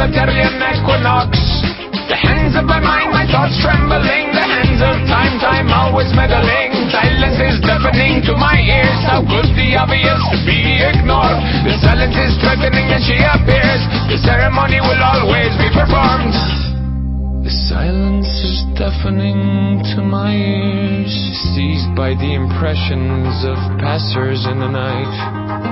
Sagittarian equinox. The hands of my mind, my thoughts trembling. The hands of time, time always meddling. Silence is deafening to my ears. How could the obvious be ignored? The silence is threatening and she appears. The ceremony will always be performed. The silence is deafening to my ears, seized by the impressions of passers in the night.